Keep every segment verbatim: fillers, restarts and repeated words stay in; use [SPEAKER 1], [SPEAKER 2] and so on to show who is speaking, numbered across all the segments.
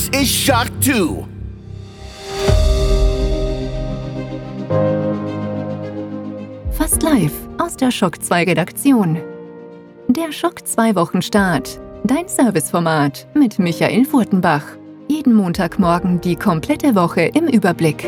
[SPEAKER 1] This is Shock two.
[SPEAKER 2] Fast live aus der Shock zwei Redaktion. Der Shock zwei Wochenstart. Dein Serviceformat mit Michael Furtenbach. Jeden Montagmorgen die komplette Woche im Überblick.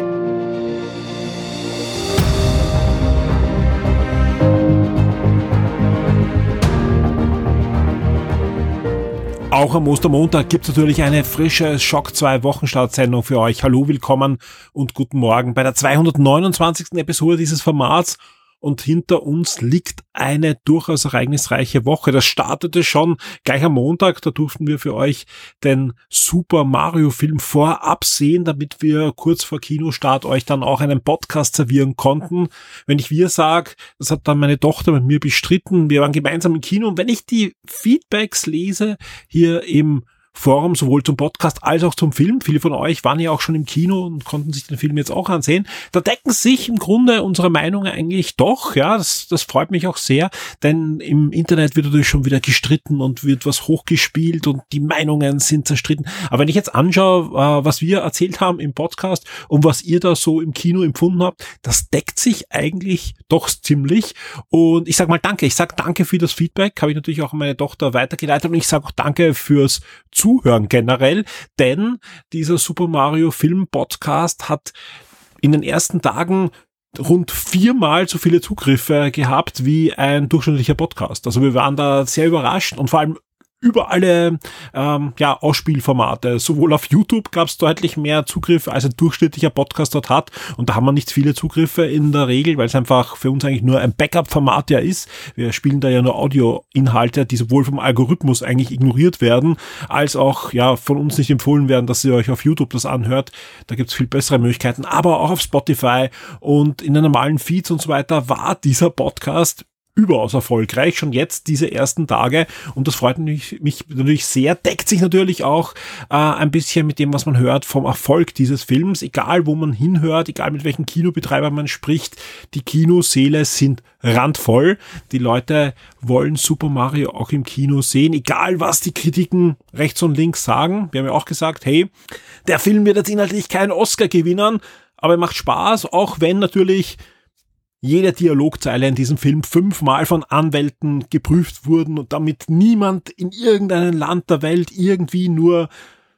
[SPEAKER 3] Auch am Ostermontag gibt es natürlich eine frische Shock zwei Wochenstartsendung für euch. Hallo, willkommen und guten Morgen bei der zweihundertneunundzwanzigsten Episode dieses Formats. Und hinter uns liegt eine durchaus ereignisreiche Woche. Das startete schon gleich am Montag. Da durften wir für euch den Super Mario Film vorab sehen, damit wir kurz vor Kinostart euch dann auch einen Podcast servieren konnten. Wenn ich wir sage, das hat dann meine Tochter mit mir bestritten. Wir waren gemeinsam im Kino. Und wenn ich die Feedbacks lese, hier im Forum, sowohl zum Podcast als auch zum Film. Viele von euch waren ja auch schon im Kino und konnten sich den Film jetzt auch ansehen. Da decken sich im Grunde unsere Meinungen eigentlich doch, ja, das, das freut mich auch sehr, denn im Internet wird natürlich schon wieder gestritten und wird was hochgespielt und die Meinungen sind zerstritten. Aber wenn ich jetzt anschaue, was wir erzählt haben im Podcast und was ihr da so im Kino empfunden habt, das deckt sich eigentlich doch ziemlich. Und ich sag mal danke. Ich sag danke für das Feedback, habe ich natürlich auch an meine Tochter weitergeleitet und ich sage auch danke fürs Zuhören generell, denn dieser Super Mario Film Podcast hat in den ersten Tagen rund viermal so viele Zugriffe gehabt wie ein durchschnittlicher Podcast. Also wir waren da sehr überrascht und vor allem über alle ähm, ja, Ausspielformate. Sowohl auf YouTube gab es deutlich mehr Zugriffe, als ein durchschnittlicher Podcast dort hat. Und da haben wir nicht viele Zugriffe in der Regel, weil es einfach für uns eigentlich nur ein Backup-Format ja ist. Wir spielen da ja nur Audioinhalte, die sowohl vom Algorithmus eigentlich ignoriert werden, als auch ja von uns nicht empfohlen werden, dass ihr euch auf YouTube das anhört. Da gibt es viel bessere Möglichkeiten. Aber auch auf Spotify und in den normalen Feeds und so weiter war dieser Podcast überaus erfolgreich, schon jetzt diese ersten Tage und das freut mich, mich natürlich sehr, deckt sich natürlich auch äh, ein bisschen mit dem, was man hört vom Erfolg dieses Films, egal wo man hinhört, egal mit welchen Kinobetreibern man spricht, die Kinosäle sind randvoll, die Leute wollen Super Mario auch im Kino sehen, egal was die Kritiken rechts und links sagen. Wir haben ja auch gesagt, hey, der Film wird jetzt inhaltlich keinen Oscar gewinnen, aber er macht Spaß, auch wenn natürlich jede Dialogzeile in diesem Film fünfmal von Anwälten geprüft wurden und damit niemand in irgendeinem Land der Welt irgendwie nur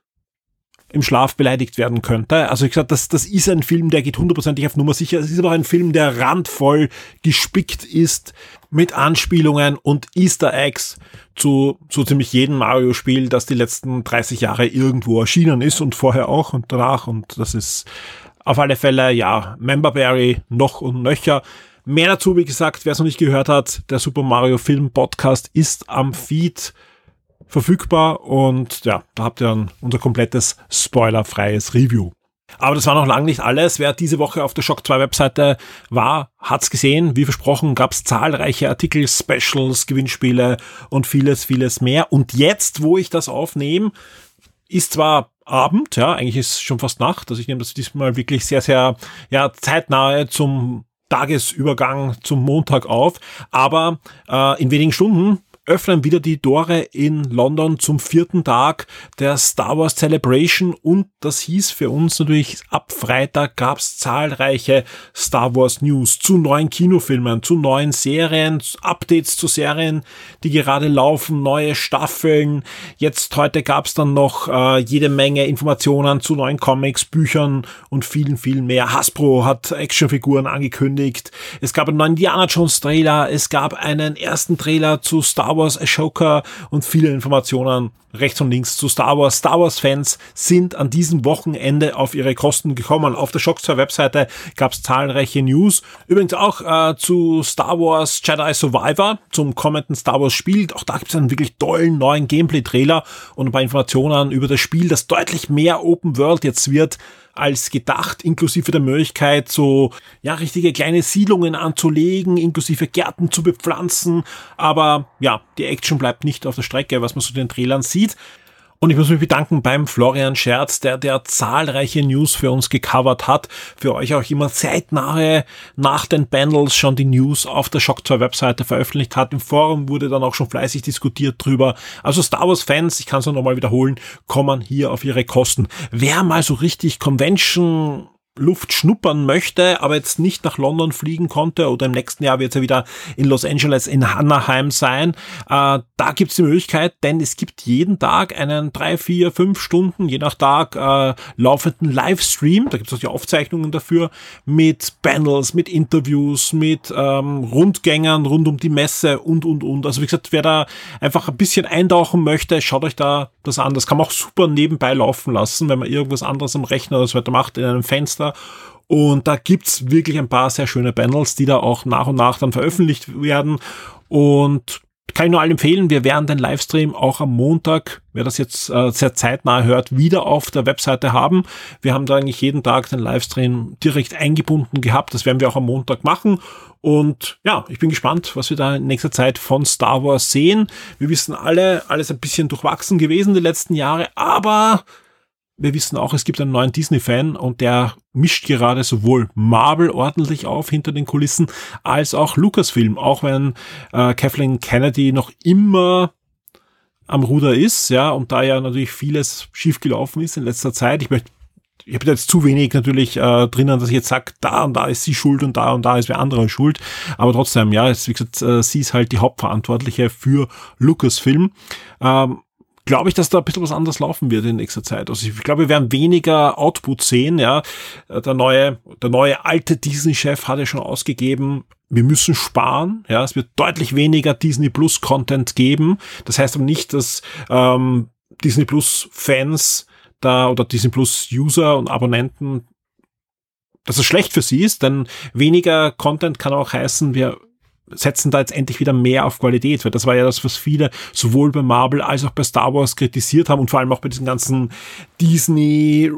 [SPEAKER 3] im Schlaf beleidigt werden könnte. Also ich gesagt, das, das ist ein Film, der geht hundertprozentig auf Nummer sicher. Es ist aber auch ein Film, der randvoll gespickt ist mit Anspielungen und Easter Eggs zu so ziemlich jedem Mario-Spiel, das die letzten dreißig Jahre irgendwo erschienen ist und vorher auch und danach. Und das ist auf alle Fälle, ja, Memberberry noch und nöcher. Mehr dazu, wie gesagt, wer es noch nicht gehört hat, der Super Mario Film Podcast ist am Feed verfügbar und ja, da habt ihr dann unser komplettes spoilerfreies Review. Aber das war noch lange nicht alles. Wer diese Woche auf der Shock zwei Webseite war, hat's gesehen. Wie versprochen gab es zahlreiche Artikel, Specials, Gewinnspiele und vieles, vieles mehr. Und jetzt, wo ich das aufnehme, ist zwar Abend, ja, eigentlich ist es schon fast Nacht, also ich nehme das diesmal wirklich sehr, sehr, ja, zeitnahe zum Tagesübergang zum Montag auf, aber äh, in wenigen Stunden öffnen wieder die Tore in London zum vierten Tag der Star Wars Celebration und das hieß für uns natürlich, ab Freitag gab es zahlreiche Star Wars News zu neuen Kinofilmen, zu neuen Serien, Updates zu Serien, die gerade laufen, neue Staffeln. Jetzt heute gab es dann noch äh, jede Menge Informationen zu neuen Comics, Büchern und vielen, vielen mehr. Hasbro hat Actionfiguren angekündigt. Es gab einen neuen Indiana Jones Trailer, es gab einen ersten Trailer zu Star Wars Ashoka und viele Informationen rechts und links zu Star Wars. Star Wars Fans sind an diesem Wochenende auf ihre Kosten gekommen. Auf der Shock zwei Webseite gab es zahlreiche News. Übrigens auch äh, zu Star Wars Jedi Survivor, zum kommenden Star Wars Spiel. Auch da gibt es einen wirklich tollen neuen Gameplay-Trailer und ein paar Informationen über das Spiel, das deutlich mehr Open World jetzt wird als gedacht, inklusive der Möglichkeit, so ja richtige kleine Siedlungen anzulegen, inklusive Gärten zu bepflanzen. Aber ja, die Action bleibt nicht auf der Strecke, was man so in den Trailern sieht. Und ich muss mich bedanken beim Florian Scherz, der der zahlreiche News für uns gecovert hat. Für euch auch immer zeitnahe nach den Panels schon die News auf der Shock zwei Webseite veröffentlicht hat. Im Forum wurde dann auch schon fleißig diskutiert drüber. Also Star Wars Fans, ich kann es noch nochmal wiederholen, kommen hier auf ihre Kosten. Wer mal so richtig Convention Luft schnuppern möchte, aber jetzt nicht nach London fliegen konnte, oder im nächsten Jahr wird es ja wieder in Los Angeles in Anaheim sein, äh, da gibt es die Möglichkeit, denn es gibt jeden Tag einen drei, vier, fünf Stunden, je nach Tag, äh, laufenden Livestream, da gibt es auch die Aufzeichnungen dafür, mit Panels, mit Interviews, mit ähm, Rundgängern rund um die Messe und, und, und. Also wie gesagt, wer da einfach ein bisschen eintauchen möchte, schaut euch da das an. Das kann man auch super nebenbei laufen lassen, wenn man irgendwas anderes am Rechner oder so weiter macht, in einem Fenster. Und da gibt's wirklich ein paar sehr schöne Panels, die da auch nach und nach dann veröffentlicht werden. Und kann ich nur allen empfehlen, wir werden den Livestream auch am Montag, wer das jetzt äh, sehr zeitnah hört, wieder auf der Webseite haben. Wir haben da eigentlich jeden Tag den Livestream direkt eingebunden gehabt. Das werden wir auch am Montag machen. Und ja, ich bin gespannt, was wir da in nächster Zeit von Star Wars sehen. Wir wissen alle, alles ein bisschen durchwachsen gewesen die letzten Jahre, aber wir wissen auch, es gibt einen neuen Disney-Fan und der mischt gerade sowohl Marvel ordentlich auf hinter den Kulissen als auch Lucasfilm, auch wenn äh, Kathleen Kennedy noch immer am Ruder ist, ja, und da ja natürlich vieles schiefgelaufen ist in letzter Zeit. Ich möchte Ich habe jetzt zu wenig natürlich äh, drinnen, dass ich jetzt sage, da und da ist sie schuld und da und da ist wer anderer schuld. Aber trotzdem, ja, ist, wie gesagt, äh, sie ist halt die Hauptverantwortliche für Lucasfilm. Ähm, glaube ich, dass da ein bisschen was anderes laufen wird in nächster Zeit. Also ich glaube, wir werden weniger Output sehen, ja. Der neue, der neue alte Disney-Chef hat ja schon ausgegeben, wir müssen sparen, ja. Es wird deutlich weniger Disney Plus Content geben. Das heißt aber nicht, dass ähm, Disney Plus Fans da oder Disney Plus User und Abonnenten, dass es schlecht für sie ist, denn weniger Content kann auch heißen, wir setzen da jetzt endlich wieder mehr auf Qualität, weil das war ja das, was viele sowohl bei Marvel als auch bei Star Wars kritisiert haben und vor allem auch bei diesen ganzen Disney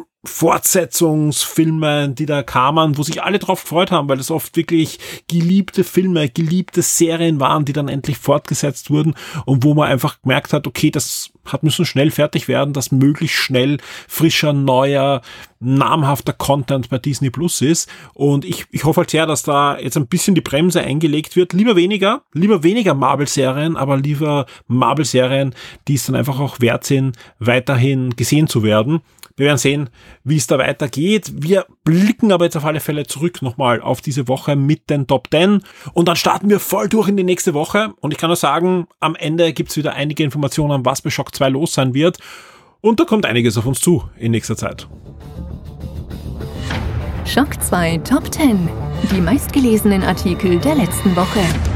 [SPEAKER 3] Fortsetzungsfilme, die da kamen, wo sich alle drauf gefreut haben, weil das oft wirklich geliebte Filme, geliebte Serien waren, die dann endlich fortgesetzt wurden und wo man einfach gemerkt hat, okay, das hat müssen schnell fertig werden, dass möglichst schnell frischer, neuer, namhafter Content bei Disney Plus ist. Und ich, ich hoffe halt sehr, dass da jetzt ein bisschen die Bremse eingelegt wird. Lieber weniger, lieber weniger Marvel-Serien, aber lieber Marvel-Serien, die es dann einfach auch wert sind, weiterhin gesehen zu werden. Wir werden sehen, wie es da weitergeht. Wir blicken aber jetzt auf alle Fälle zurück nochmal auf diese Woche mit den Top zehn und dann starten wir voll durch in die nächste Woche und ich kann nur sagen, am Ende gibt's wieder einige Informationen, was bei Shock zwei los sein wird und da kommt einiges auf uns zu in nächster Zeit.
[SPEAKER 2] Shock zwei Top zehn. Die meistgelesenen Artikel der letzten Woche.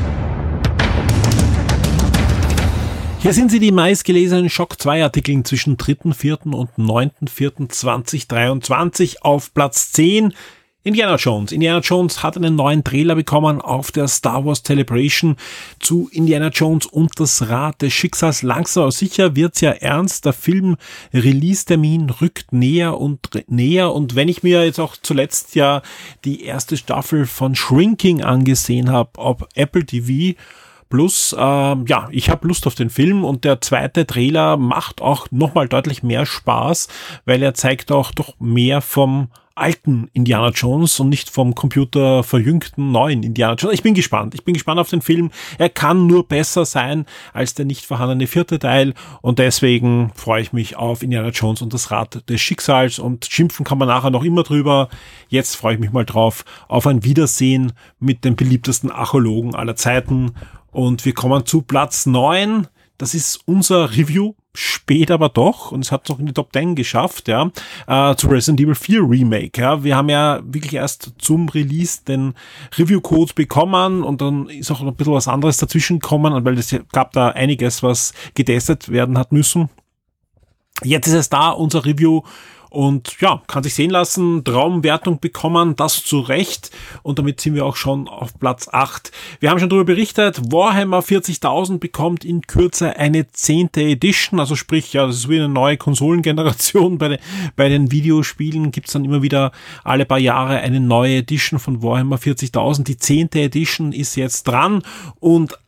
[SPEAKER 3] Hier sind sie, die meistgelesenen Shock zwei Artikel zwischen dritten vierten und neunten vierten zweitausenddreiundzwanzig. Auf Platz zehn Indiana Jones. Indiana Jones hat einen neuen Trailer bekommen auf der Star Wars Celebration zu Indiana Jones und das Rad des Schicksals. Langsam aber sicher wird's ja ernst. Der Film-Release-Termin rückt näher und näher. Und wenn ich mir jetzt auch zuletzt ja die erste Staffel von Shrinking angesehen habe, auf Apple T V Plus, ähm, ja, ich habe Lust auf den Film und der zweite Trailer macht auch nochmal deutlich mehr Spaß, weil er zeigt auch doch mehr vom alten Indiana Jones und nicht vom computerverjüngten neuen Indiana Jones. Ich bin gespannt. Ich bin gespannt auf den Film. Er kann nur besser sein als der nicht vorhandene vierte Teil und deswegen freue ich mich auf Indiana Jones und das Rad des Schicksals und schimpfen kann man nachher noch immer drüber. Jetzt freue ich mich mal drauf auf ein Wiedersehen mit dem beliebtesten Archäologen aller Zeiten und wir kommen zu Platz neun. Das ist unser Review. Spät aber doch, und es hat es noch in die Top zehn geschafft, ja, äh, zu Resident Evil vier Remake, ja. Wir haben ja wirklich erst zum Release den Review-Code bekommen und dann ist auch noch ein bisschen was anderes dazwischen gekommen, weil es gab da einiges, was getestet werden hat müssen. Jetzt ist es da, unser Review, und ja, kann sich sehen lassen, Traumwertung bekommen, das zu Recht. Und damit sind wir auch schon auf Platz acht. Wir haben schon darüber berichtet, Warhammer vierzigtausend bekommt in Kürze eine zehnte Edition. Also sprich, ja, das ist wie eine neue Konsolengeneration. Bei, de, bei den Videospielen gibt's dann immer wieder alle paar Jahre eine neue Edition von Warhammer vierzigtausend. Die zehnte Edition ist jetzt dran und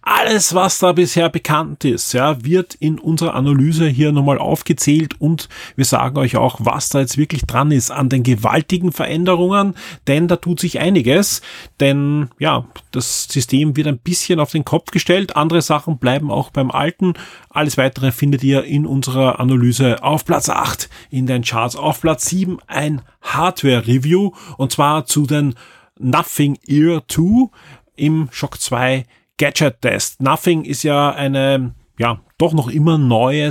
[SPEAKER 3] Alles, was da bisher bekannt ist, ja, wird in unserer Analyse hier nochmal aufgezählt und wir sagen euch auch, was da jetzt wirklich dran ist an den gewaltigen Veränderungen, denn da tut sich einiges, denn ja, das System wird ein bisschen auf den Kopf gestellt, andere Sachen bleiben auch beim Alten. Alles weitere findet ihr in unserer Analyse auf Platz acht in den Charts. Auf Platz sieben ein Hardware-Review und zwar zu den Nothing Ear zwei im Shock zwei Gadget-Test. Nothing ist ja eine, ja, doch noch immer neue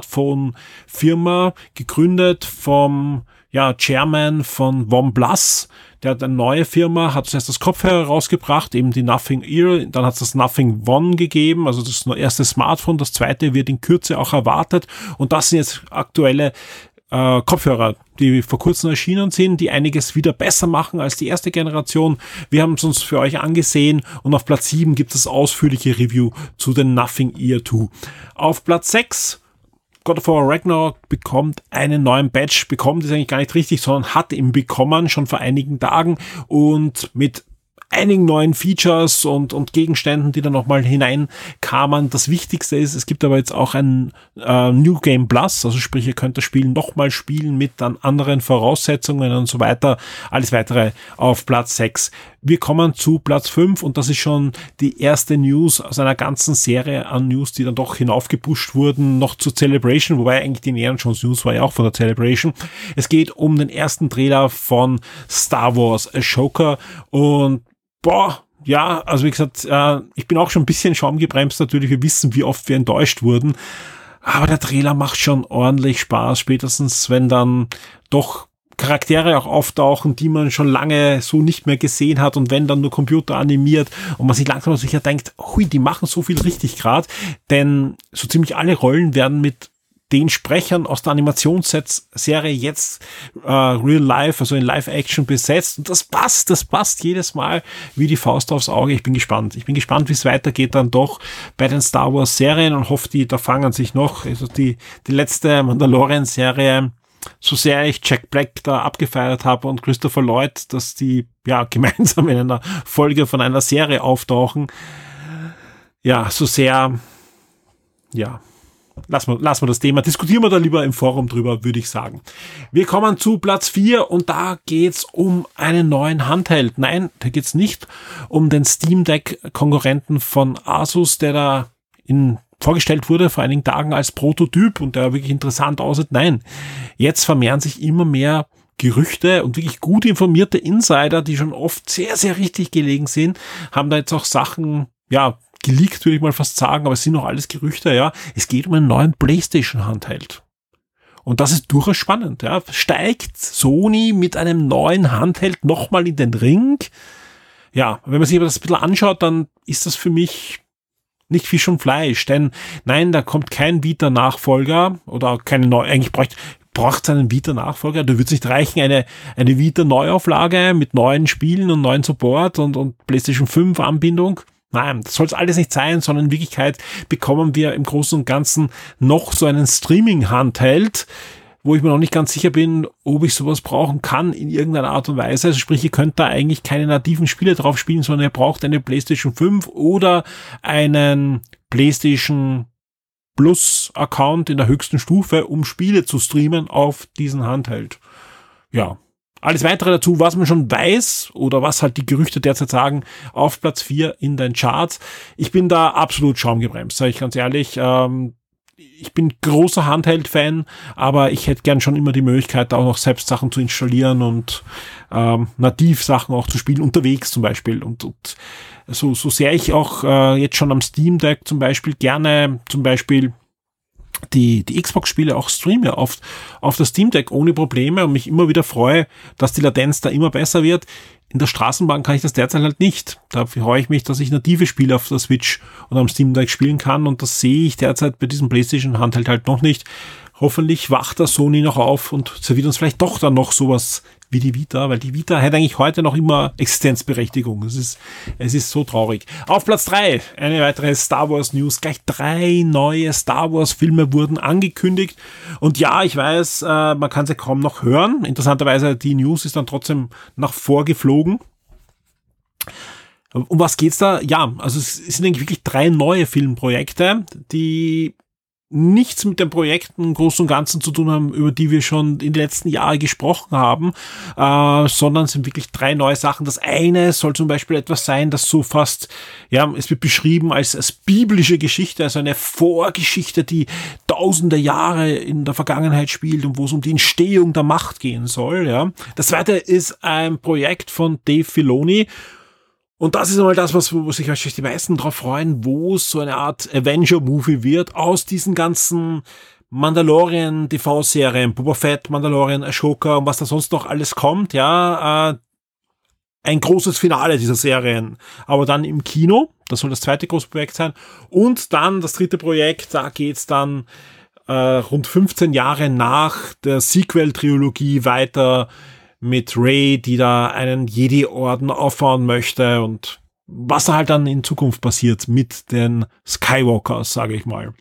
[SPEAKER 3] Smartphone-Firma, gegründet vom, ja, Chairman von OnePlus. Der hat eine neue Firma, hat zuerst das Kopfhörer rausgebracht, eben die Nothing Ear, dann hat es das Nothing One gegeben, also das erste Smartphone, das zweite wird in Kürze auch erwartet und das sind jetzt aktuelle äh, Kopfhörer, die vor kurzem erschienen sind, die einiges wieder besser machen als die erste Generation. Wir haben es uns für euch angesehen und auf Platz sieben gibt es ausführliche Review zu den Nothing Ear zwei. Auf Platz sechs God of War Ragnarok bekommt einen neuen Badge, bekommt ist eigentlich gar nicht richtig, sondern hat ihn bekommen, schon vor einigen Tagen und mit einigen neuen Features und, und Gegenständen, die da nochmal hineinkamen. Das Wichtigste ist, es gibt aber jetzt auch ein äh, New Game Plus, also sprich, ihr könnt das Spiel nochmal spielen mit dann anderen Voraussetzungen und so weiter. Alles weitere auf Platz sechs. Wir kommen zu Platz fünf und das ist schon die erste News aus einer ganzen Serie an News, die dann doch hinaufgepusht wurden, noch zur Celebration, wobei eigentlich die Indiana Jones News war ja auch von der Celebration. Es geht um den ersten Trailer von Star Wars Ashoka und boah, ja, also wie gesagt, äh, ich bin auch schon ein bisschen schaumgebremst natürlich, wir wissen, wie oft wir enttäuscht wurden, aber der Trailer macht schon ordentlich Spaß, spätestens wenn dann doch Charaktere auch auftauchen, die man schon lange so nicht mehr gesehen hat und wenn dann nur Computer animiert und man sich langsam sicher denkt, hui, die machen so viel richtig gerade, denn so ziemlich alle Rollen werden mit den Sprechern aus der Animationsserie jetzt äh, Real Life, also in Live-Action besetzt. Und das passt, das passt jedes Mal wie die Faust aufs Auge. Ich bin gespannt. Ich bin gespannt, wie es weitergeht dann doch bei den Star Wars-Serien und hoffe, die da fangen sich noch. Also die, die letzte Mandalorian-Serie, so sehr ich Jack Black da abgefeiert habe und Christopher Lloyd, dass die ja gemeinsam in einer Folge von einer Serie auftauchen. Ja, so sehr, ja, Lassen wir, lassen wir das Thema, diskutieren wir da lieber im Forum drüber, würde ich sagen. Wir kommen zu Platz vier und da geht's um einen neuen Handheld. Nein, da geht's nicht um den Steam Deck Konkurrenten von Asus, der da in, vorgestellt wurde vor einigen Tagen als Prototyp und der wirklich interessant aussieht. Nein, jetzt vermehren sich immer mehr Gerüchte und wirklich gut informierte Insider, die schon oft sehr, sehr richtig gelegen sind, haben da jetzt auch Sachen, ja, geleakt, würde ich mal fast sagen, aber es sind noch alles Gerüchte, ja. Es geht um einen neuen PlayStation-Handheld. Und das ist durchaus spannend, ja. Steigt Sony mit einem neuen Handheld nochmal in den Ring? Ja, wenn man sich aber das ein bisschen anschaut, dann ist das für mich nicht Fisch und Fleisch, denn nein, da kommt kein Vita-Nachfolger oder keine neue, eigentlich bräuchte braucht es einen Vita-Nachfolger, da wird es nicht reichen, eine, eine Vita-Neuauflage mit neuen Spielen und neuen Support und, und PlayStation fünf Anbindung. Nein, das soll es alles nicht sein, sondern in Wirklichkeit bekommen wir im Großen und Ganzen noch so einen Streaming-Handheld, wo ich mir noch nicht ganz sicher bin, ob ich sowas brauchen kann in irgendeiner Art und Weise. Also sprich, ihr könnt da eigentlich keine nativen Spiele drauf spielen, sondern ihr braucht eine PlayStation fünf oder einen PlayStation Plus-Account in der höchsten Stufe, um Spiele zu streamen auf diesen Handheld. Ja. Alles weitere dazu, was man schon weiß oder was halt die Gerüchte derzeit sagen, auf Platz vier in den Charts. Ich bin da absolut schaumgebremst, sage ich ganz ehrlich. Ähm, ich bin großer Handheld-Fan, aber ich hätte gern schon immer die Möglichkeit, da auch noch selbst Sachen zu installieren und ähm, nativ Sachen auch zu spielen, unterwegs zum Beispiel. Und, und so, so sehr ich auch äh, jetzt schon am Steam Deck zum Beispiel gerne zum Beispiel die die Xbox-Spiele auch streame auf, auf das Steam Deck ohne Probleme und mich immer wieder freue, dass die Latenz da immer besser wird. In der Straßenbahn kann ich das derzeit halt nicht. Da freue ich mich, dass ich native Spiele auf der Switch und am Steam Deck spielen kann und das sehe ich derzeit bei diesem PlayStation-Handheld halt noch nicht. Hoffentlich wacht der Sony noch auf und serviert uns vielleicht doch dann noch sowas wie die Vita, weil die Vita hat eigentlich heute noch immer Existenzberechtigung. Es ist, es ist so traurig. Auf Platz drei, eine weitere Star Wars News. Gleich drei neue Star Wars Filme wurden angekündigt. Und ja, ich weiß, äh, man kann sie kaum noch hören. Interessanterweise, die News ist dann trotzdem nach vorgeflogen. Um was geht's da? Ja, also es sind eigentlich wirklich drei neue Filmprojekte, die nichts mit den Projekten im Großen und Ganzen zu tun haben, über die wir schon in den letzten Jahren gesprochen haben, äh, sondern es sind wirklich drei neue Sachen. Das eine soll zum Beispiel etwas sein, das so fast, ja, es wird beschrieben als, als biblische Geschichte, also eine Vorgeschichte, die tausende Jahre in der Vergangenheit spielt und wo es um die Entstehung der Macht gehen soll, ja. Das zweite ist ein Projekt von Dave Filoni. Und das ist einmal das, was, wo sich wahrscheinlich die meisten drauf freuen, wo es so eine Art Avenger-Movie wird aus diesen ganzen Mandalorian-T V-Serien, Boba Fett, Mandalorian, Ashoka und was da sonst noch alles kommt, ja, äh, ein großes Finale dieser Serien, aber dann im Kino, das soll das zweite große Projekt sein, und dann das dritte Projekt, da geht's dann äh, rund fünfzehn Jahre nach der Sequel-Trilogie weiter mit Rey, die da einen Jedi-Orden aufbauen möchte und was da halt dann in Zukunft passiert mit den Skywalkers, sage ich mal.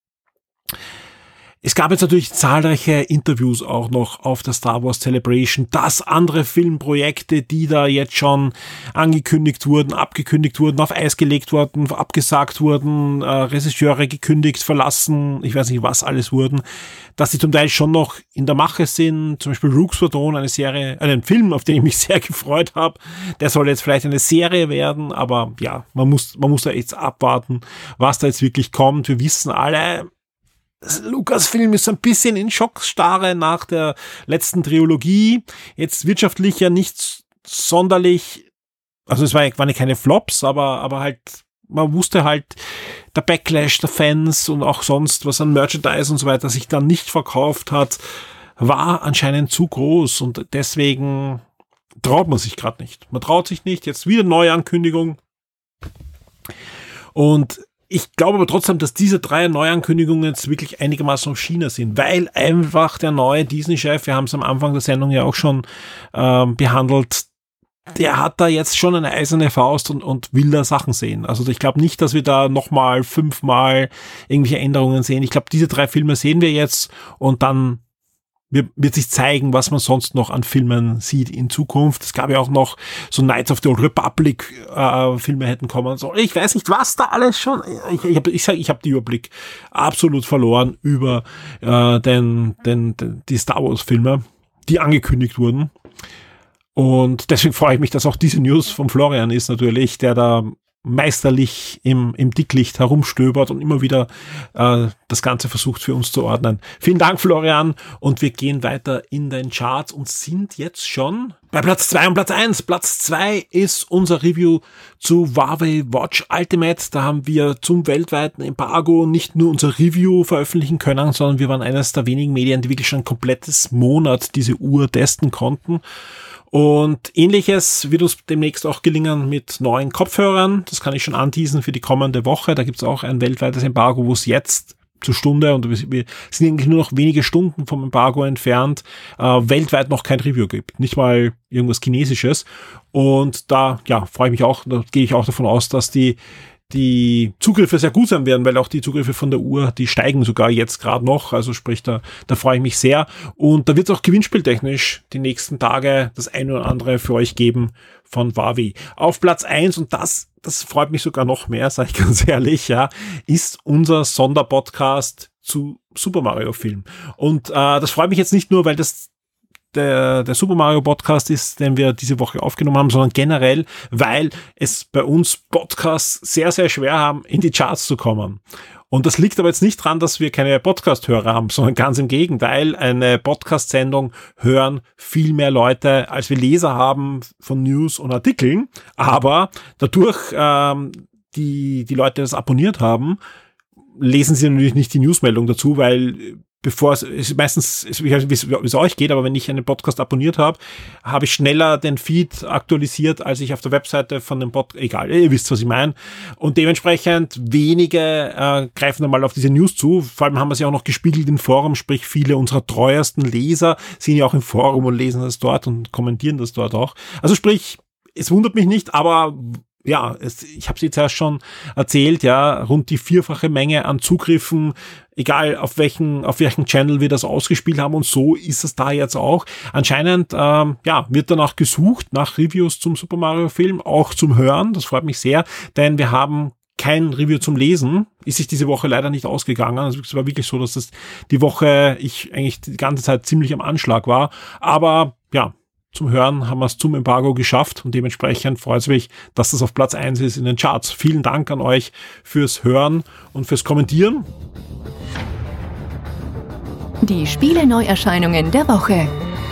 [SPEAKER 3] Es gab jetzt natürlich zahlreiche Interviews auch noch auf der Star Wars Celebration, dass andere Filmprojekte, die da jetzt schon angekündigt wurden, abgekündigt wurden, auf Eis gelegt wurden, abgesagt wurden, äh, Regisseure gekündigt, verlassen, ich weiß nicht was alles wurden, dass die zum Teil schon noch in der Mache sind. Zum Beispiel Rogue Squadron, eine Serie, einen Film, auf den ich mich sehr gefreut habe. Der soll jetzt vielleicht eine Serie werden, aber ja, man muss, man muss da jetzt abwarten, was da jetzt wirklich kommt. Wir wissen alle, Lucasfilm ist ein bisschen in Schockstarre nach der letzten Trilogie. Jetzt wirtschaftlich ja nicht sonderlich, also es war, waren keine Flops, aber, aber halt, man wusste halt, der Backlash der Fans und auch sonst, was an Merchandise und so weiter sich dann nicht verkauft hat, war anscheinend zu groß und deswegen traut man sich gerade nicht. Man traut sich nicht, jetzt wieder neue Ankündigung. Und ich glaube aber trotzdem, dass diese drei Neuankündigungen jetzt wirklich einigermaßen auf Schiene sind, weil einfach der neue Disney-Chef, wir haben es am Anfang der Sendung ja auch schon ähm, behandelt, der hat da jetzt schon eine eiserne Faust und, und will da Sachen sehen. Also ich glaube nicht, dass wir da nochmal fünfmal irgendwelche Änderungen sehen. Ich glaube, diese drei Filme sehen wir jetzt und dann wird, wird sich zeigen, was man sonst noch an Filmen sieht in Zukunft. Es gab ja auch noch so Knights of the Old Republic äh, Filme hätten kommen sollen. Ich weiß nicht, was da alles schon. Ich, ich habe ich sag, ich hab den Überblick absolut verloren über äh, den, den, den, die Star Wars Filme, die angekündigt wurden. Und deswegen freue ich mich, dass auch diese News von Florian ist natürlich, der da meisterlich im, im Dicklicht herumstöbert und immer wieder äh, das Ganze versucht für uns zu ordnen. Vielen Dank, Florian, und wir gehen weiter in den Charts und sind jetzt schon bei Platz zwei und Platz eins. Platz zwei ist unser Review zu Huawei Watch Ultimate. Da haben wir zum weltweiten Embargo nicht nur unser Review veröffentlichen können, sondern wir waren eines der wenigen Medien, die wirklich schon ein komplettes Monat diese Uhr testen konnten. Und Ähnliches wird uns demnächst auch gelingen mit neuen Kopfhörern. Das kann ich schon anteasen für die kommende Woche. Da gibt es auch ein weltweites Embargo, wo es jetzt zur Stunde, und wir sind eigentlich nur noch wenige Stunden vom Embargo entfernt, äh, weltweit noch kein Review gibt. Nicht mal irgendwas Chinesisches. Und da, ja, freue ich mich auch, da gehe ich auch davon aus, dass die die Zugriffe sehr gut sein werden, weil auch die Zugriffe von der Uhr, die steigen sogar jetzt gerade noch, also sprich, da, da freue ich mich sehr. Und da wird es auch gewinnspieltechnisch die nächsten Tage das eine oder andere für euch geben von Huawei. Auf Platz eins, und das, das freut mich sogar noch mehr, sage ich ganz ehrlich, ja, ist unser Sonderpodcast zu Super Mario Film. Und äh, das freut mich jetzt nicht nur, weil das Der, der Super Mario Podcast ist, den wir diese Woche aufgenommen haben, sondern generell, weil es bei uns Podcasts sehr, sehr schwer haben, in die Charts zu kommen. Und das liegt aber jetzt nicht dran, dass wir keine Podcast-Hörer haben, sondern ganz im Gegenteil. Eine Podcast-Sendung hören viel mehr Leute, als wir Leser haben von News und Artikeln. Aber dadurch, ähm, die, die Leute das abonniert haben, lesen sie natürlich nicht die Newsmeldung dazu, weil bevor es, es meistens, wie es euch geht, aber wenn ich einen Podcast abonniert habe, habe ich schneller den Feed aktualisiert, als ich auf der Webseite von dem Podcast, egal, ihr wisst, was ich meine. Und dementsprechend wenige äh, greifen dann mal auf diese News zu. Vor allem haben wir sie auch noch gespiegelt im Forum, sprich viele unserer treuesten Leser sind ja auch im Forum und lesen das dort und kommentieren das dort auch. Also sprich, es wundert mich nicht, aber ja, es, ich habe es jetzt ja schon erzählt, ja, rund die vierfache Menge an Zugriffen, egal auf welchen auf welchen Channel wir das ausgespielt haben, und so ist es da jetzt auch. Anscheinend ähm, ja, wird danach gesucht, nach Reviews zum Super Mario Film, auch zum Hören, das freut mich sehr, denn wir haben kein Review zum Lesen, ist sich diese Woche leider nicht ausgegangen. Also es war wirklich so, dass das die Woche ich eigentlich die ganze Zeit ziemlich am Anschlag war, aber ja, zum Hören haben wir es zum Embargo geschafft und dementsprechend freut es mich, dass das auf Platz eins ist in den Charts. Vielen Dank an euch fürs Hören und fürs Kommentieren.
[SPEAKER 2] Die Spiele-Neuerscheinungen der Woche.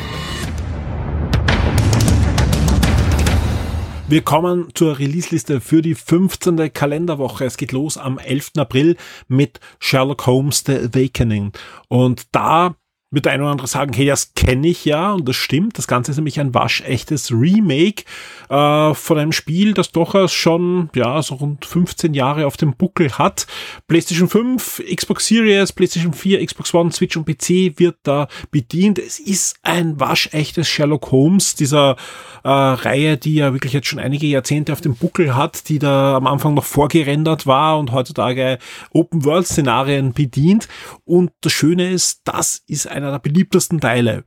[SPEAKER 3] Wir kommen zur Release-Liste für die fünfzehnte Kalenderwoche. Es geht los am elften April mit Sherlock Holmes The Awakening. Und da wird der eine oder andere sagen, hey, das kenne ich ja, und das stimmt. Das Ganze ist nämlich ein waschechtes Remake äh, von einem Spiel, das durchaus schon ja so rund fünfzehn Jahre auf dem Buckel hat. PlayStation fünf, Xbox Series, PlayStation vier, Xbox One, Switch und P C wird da bedient. Es ist ein waschechtes Sherlock Holmes dieser äh, Reihe, die ja wirklich jetzt schon einige Jahrzehnte auf dem Buckel hat, die da am Anfang noch vorgerendert war und heutzutage Open-World-Szenarien bedient. Und das Schöne ist, das ist einer der beliebtesten Teile.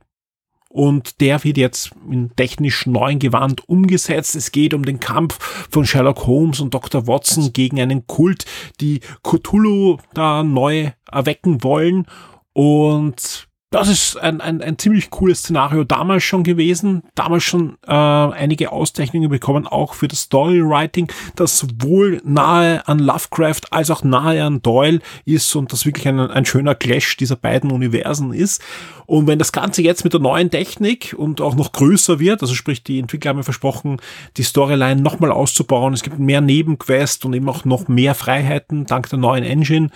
[SPEAKER 3] Und der wird jetzt in technisch neuen Gewand umgesetzt. Es geht um den Kampf von Sherlock Holmes und Doktor Watson gegen einen Kult, die Cthulhu da neu erwecken wollen. Und das ist ein, ein, ein ziemlich cooles Szenario damals schon gewesen. Damals schon äh, einige Auszeichnungen bekommen, auch für das Storywriting, das sowohl nahe an Lovecraft als auch nahe an Doyle ist und das wirklich ein, ein schöner Clash dieser beiden Universen ist. Und wenn das Ganze jetzt mit der neuen Technik und auch noch größer wird, also sprich, die Entwickler haben mir versprochen, die Storyline nochmal auszubauen, es gibt mehr Nebenquests und eben auch noch mehr Freiheiten dank der neuen Engine,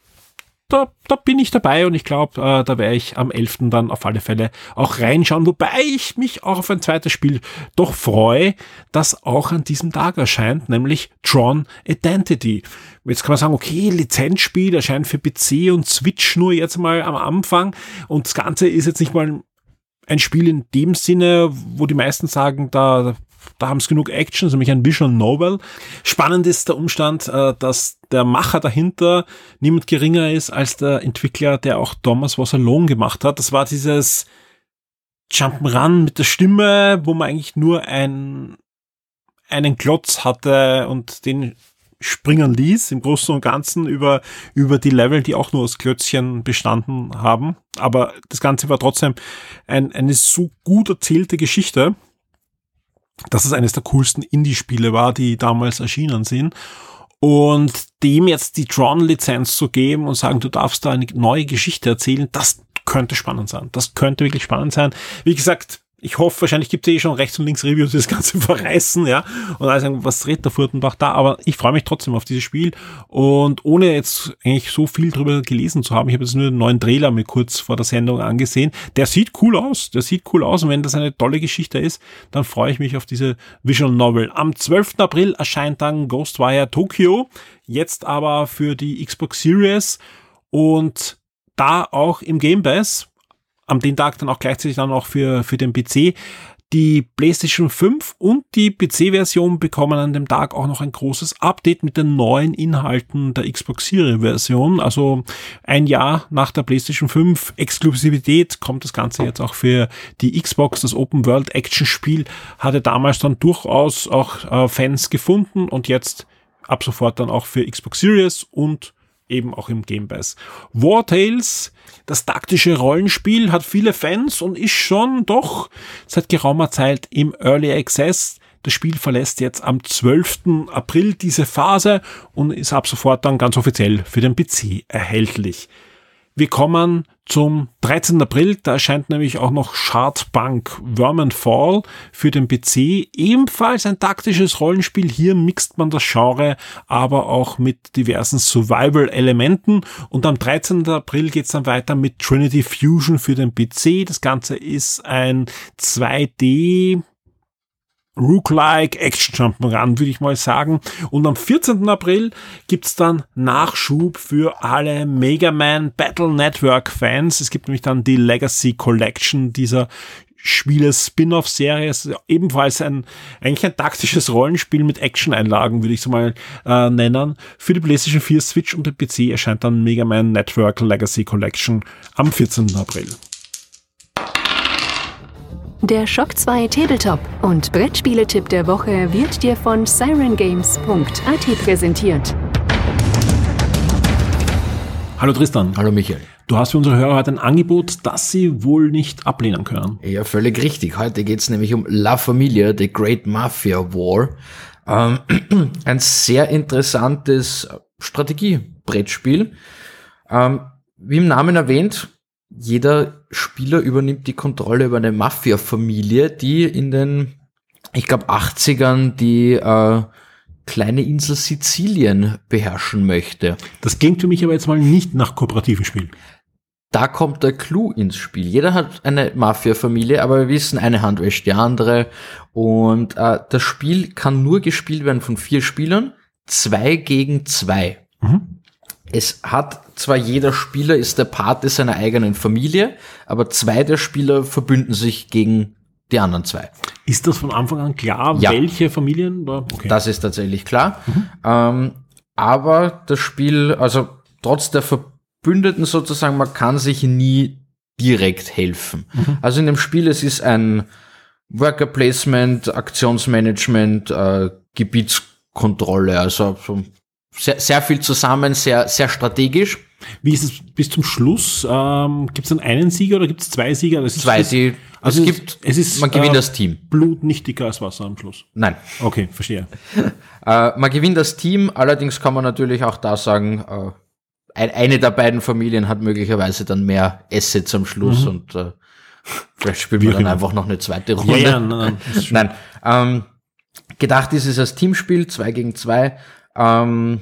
[SPEAKER 3] Da, da bin ich dabei und ich glaube, äh, da werde ich am elften dann auf alle Fälle auch reinschauen, wobei ich mich auch auf ein zweites Spiel doch freue, das auch an diesem Tag erscheint, nämlich Tron Identity. Jetzt kann man sagen, okay, Lizenzspiel erscheint für P C und Switch nur jetzt mal am Anfang und das Ganze ist jetzt nicht mal ein Spiel in dem Sinne, wo die meisten sagen, da Da haben es genug Action, nämlich ein Visual Novel. Spannend ist der Umstand, dass der Macher dahinter niemand geringer ist als der Entwickler, der auch Thomas Was Alone gemacht hat. Das war dieses Jump'n'Run mit der Stimme, wo man eigentlich nur ein, einen Klotz hatte und den springen ließ, im Großen und Ganzen über, über die Level, die auch nur aus Klötzchen bestanden haben. Aber das Ganze war trotzdem ein, eine so gut erzählte Geschichte, dass es eines der coolsten Indie-Spiele war, die damals erschienen sind. Und dem jetzt die Tron-Lizenz zu geben und sagen, du darfst da eine neue Geschichte erzählen, das könnte spannend sein. Das könnte wirklich spannend sein. Wie gesagt, ich hoffe, wahrscheinlich gibt es eh schon rechts und links Reviews, die das Ganze verreißen, ja. Und alle sagen, was dreht der Furtenbach da? Aber ich freue mich trotzdem auf dieses Spiel. Und ohne jetzt eigentlich so viel drüber gelesen zu haben, ich habe jetzt nur den neuen Trailer mir kurz vor der Sendung angesehen. Der sieht cool aus. Der sieht cool aus. Und wenn das eine tolle Geschichte ist, dann freue ich mich auf diese Visual Novel. Am zwölften April erscheint dann Ghostwire Tokyo. Jetzt aber für die Xbox Series und da auch im Game Pass. Am den Tag dann auch gleichzeitig dann auch für, für den P C. Die PlayStation fünf und die P C-Version bekommen an dem Tag auch noch ein großes Update mit den neuen Inhalten der Xbox Series-Version. Also ein Jahr nach der PlayStation fünf Exklusivität kommt das Ganze jetzt auch für die Xbox. Das Open-World-Action-Spiel hatte damals dann durchaus auch äh, Fans gefunden und jetzt ab sofort dann auch für Xbox Series und eben auch im Game Pass. War Tales, das taktische Rollenspiel, hat viele Fans und ist schon doch seit geraumer Zeit im Early Access. Das Spiel verlässt jetzt am zwölften April diese Phase und ist ab sofort dann ganz offiziell für den P C erhältlich. Wir kommen zum dreizehnten April, da erscheint nämlich auch noch Shardpunk Verminfall für den P C. Ebenfalls ein taktisches Rollenspiel. Hier mixt man das Genre, aber auch mit diversen Survival-Elementen. Und am dreizehnten April geht's dann weiter mit Trinity Fusion für den P C. Das Ganze ist ein zwei D Rook-like Action-Jump'n'Run, würde ich mal sagen. Und am vierzehnten April gibt's dann Nachschub für alle Mega Man Battle Network Fans. Es gibt nämlich dann die Legacy Collection dieser Spiele-Spin-off-Serie. Es ist ebenfalls ein, eigentlich ein taktisches Rollenspiel mit Action-Einlagen, würde ich so mal äh, nennen. Für die PlayStation vier, Switch und den P C erscheint dann Mega Man Network Legacy Collection am vierzehnten April.
[SPEAKER 2] Der Shock zwei Tabletop und Brettspieletipp der Woche wird dir von siren games punkt a t präsentiert.
[SPEAKER 3] Hallo Tristan.
[SPEAKER 1] Hallo Michael.
[SPEAKER 3] Du hast für unsere Hörer heute ein Angebot, das sie wohl nicht ablehnen können.
[SPEAKER 1] Ja, völlig richtig. Heute geht's nämlich um La Familia, The Great Mafia War. Ähm, ein sehr interessantes Strategiebrettspiel. Ähm, wie im Namen erwähnt, jeder Spieler übernimmt die Kontrolle über eine Mafia-Familie, die in den, ich glaube, achtzigern die äh, kleine Insel Sizilien beherrschen möchte.
[SPEAKER 3] Das klingt für mich aber jetzt mal nicht nach kooperativen Spielen.
[SPEAKER 1] Da kommt der Clou ins Spiel. Jeder hat eine Mafia-Familie, aber wir wissen, eine Hand wäscht die andere. Und äh, das Spiel kann nur gespielt werden von vier Spielern, zwei gegen zwei.
[SPEAKER 3] Mhm.
[SPEAKER 1] Es hat zwar jeder Spieler ist der Pate seiner eigenen Familie, aber zwei der Spieler verbünden sich gegen die anderen zwei.
[SPEAKER 3] Ist das von Anfang an klar,
[SPEAKER 1] ja.
[SPEAKER 3] welche Familien? Okay.
[SPEAKER 1] Das ist tatsächlich klar.
[SPEAKER 3] Mhm.
[SPEAKER 1] Ähm, aber das Spiel, also trotz der Verbündeten sozusagen, man kann sich nie direkt helfen. Mhm. Also in dem Spiel, es ist ein Worker Placement, Aktionsmanagement, äh, Gebietskontrolle, also so sehr, sehr viel zusammen, sehr, sehr strategisch.
[SPEAKER 3] Wie ist es bis zum Schluss? Ähm, gibt es dann einen Sieger oder gibt es zwei Sieger? Das ist,
[SPEAKER 1] zwei, die,
[SPEAKER 3] also
[SPEAKER 1] es gibt,
[SPEAKER 3] es ist,
[SPEAKER 1] man gewinnt
[SPEAKER 3] äh,
[SPEAKER 1] das Team.
[SPEAKER 3] Blut nicht dicker als Wasser am Schluss.
[SPEAKER 1] Nein.
[SPEAKER 3] Okay, verstehe.
[SPEAKER 1] äh, man gewinnt das Team, allerdings kann man natürlich auch da sagen, äh, ein, eine der beiden Familien hat möglicherweise dann mehr Assets am Schluss mhm. und äh, vielleicht spielt man dann
[SPEAKER 3] genau.
[SPEAKER 1] einfach noch eine zweite Runde.
[SPEAKER 3] Ja, ja, nein, nein,
[SPEAKER 1] nein. Ähm, gedacht ist es als Teamspiel, zwei gegen zwei. Ähm,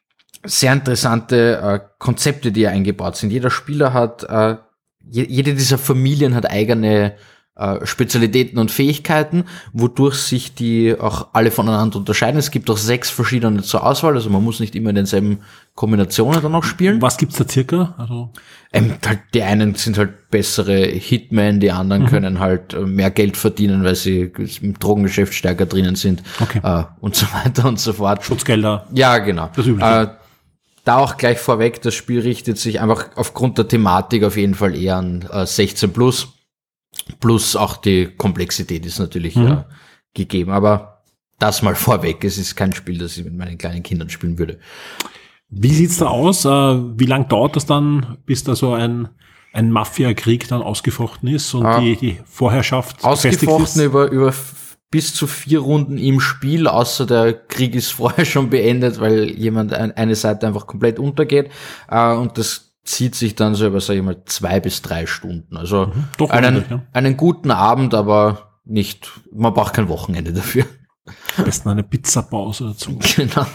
[SPEAKER 1] sehr interessante äh, Konzepte, die eingebaut sind. Jeder Spieler hat, äh, je, jede dieser Familien hat eigene äh, Spezialitäten und Fähigkeiten, wodurch sich die auch alle voneinander unterscheiden. Es gibt auch sechs verschiedene zur Auswahl, also man muss nicht immer in denselben Kombinationen dann auch spielen.
[SPEAKER 3] Was gibt's da circa? Also
[SPEAKER 1] ähm, halt, die einen sind halt bessere Hitmen, die anderen mhm. können halt mehr Geld verdienen, weil sie im Drogengeschäft stärker drinnen sind
[SPEAKER 3] okay.
[SPEAKER 1] äh, und so weiter und so fort.
[SPEAKER 3] Schutzgelder.
[SPEAKER 1] Ja, genau.
[SPEAKER 3] Das Übliche.
[SPEAKER 1] Äh, da auch gleich vorweg, das Spiel richtet sich einfach aufgrund der Thematik auf jeden Fall eher an äh, sechzehn plus. Plus auch die Komplexität ist natürlich mhm. äh, gegeben. Aber das mal vorweg, es ist kein Spiel, das ich mit meinen kleinen Kindern spielen würde.
[SPEAKER 3] Wie sieht's da aus? Äh, wie lang dauert das dann, bis da so ein, ein Mafia-Krieg dann ausgefochten ist und ah, die, die Vorherrschaft
[SPEAKER 1] ausgefochten ist? über, über bis zu vier Runden im Spiel, außer der Krieg ist vorher schon beendet, weil jemand ein, eine Seite einfach komplett untergeht. Äh, und das zieht sich dann so über, sag ich mal, zwei bis drei Stunden. Also mhm, doch einen, ja. einen guten Abend, aber nicht, man braucht kein Wochenende dafür.
[SPEAKER 3] Am besten eine Pizzapause dazu.
[SPEAKER 1] Genau.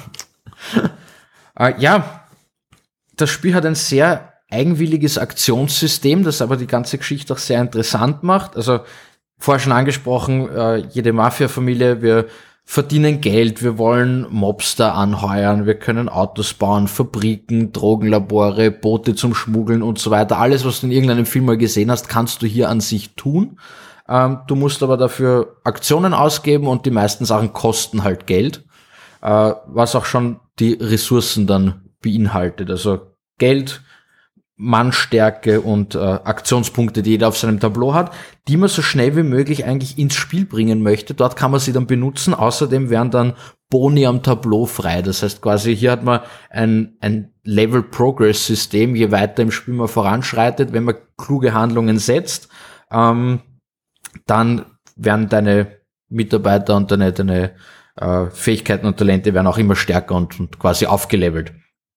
[SPEAKER 1] äh, ja, das Spiel hat ein sehr eigenwilliges Aktionssystem, das aber die ganze Geschichte auch sehr interessant macht. Also vorher schon angesprochen, äh, jede Mafia-Familie, wir verdienen Geld, wir wollen Mobster anheuern, wir können Autos bauen, Fabriken, Drogenlabore, Boote zum Schmuggeln und so weiter. Alles, was du in irgendeinem Film mal gesehen hast, kannst du hier an sich tun. Ähm, du musst aber dafür Aktionen ausgeben und die meisten Sachen kosten halt Geld, äh, was auch schon die Ressourcen dann beinhaltet. Also Geld, Mannstärke und äh, Aktionspunkte, die jeder auf seinem Tableau hat, die man so schnell wie möglich eigentlich ins Spiel bringen möchte. Dort kann man sie dann benutzen. Außerdem werden dann Boni am Tableau frei. Das heißt quasi, hier hat man ein, ein Level-Progress-System. Je weiter im Spiel man voranschreitet, wenn man kluge Handlungen setzt, ähm, dann werden deine Mitarbeiter und deine, deine äh, Fähigkeiten und Talente werden auch immer stärker und, und quasi aufgelevelt.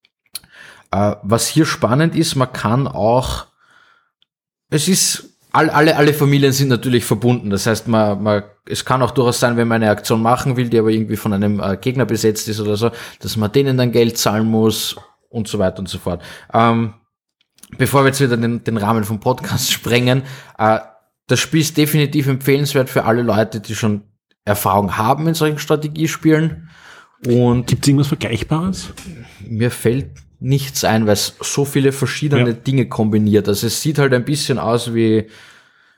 [SPEAKER 1] Uh, was hier spannend ist, man kann auch, es ist, all, alle, alle Familien sind natürlich verbunden. Das heißt, man, man, es kann auch durchaus sein, wenn man eine Aktion machen will, die aber irgendwie von einem uh, Gegner besetzt ist oder so, dass man denen dann Geld zahlen muss und so weiter und so fort. Um, bevor wir jetzt wieder den, den Rahmen vom Podcast sprengen, uh, das Spiel ist definitiv empfehlenswert für alle Leute, die schon Erfahrung haben in solchen Strategiespielen. Und
[SPEAKER 3] gibt es irgendwas Vergleichbares?
[SPEAKER 1] Mir fällt nichts ein, weil es so viele verschiedene ja. Dinge kombiniert. Also es sieht halt ein bisschen aus wie